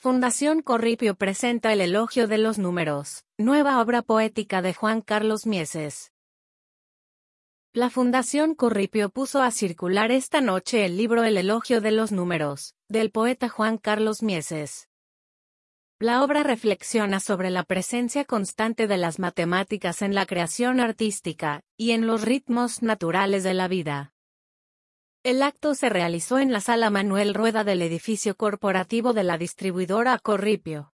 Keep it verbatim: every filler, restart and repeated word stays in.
Fundación Corripio presenta El elogio de los números, nueva obra poética de Juan Carlos Mieses. La Fundación Corripio puso a circular esta noche el libro El elogio de los números, del poeta Juan Carlos Mieses. La obra reflexiona sobre la presencia constante de las matemáticas en la creación artística, y en los ritmos naturales de la vida. El acto se realizó en la Sala Manuel Rueda del edificio corporativo de la distribuidora Corripio.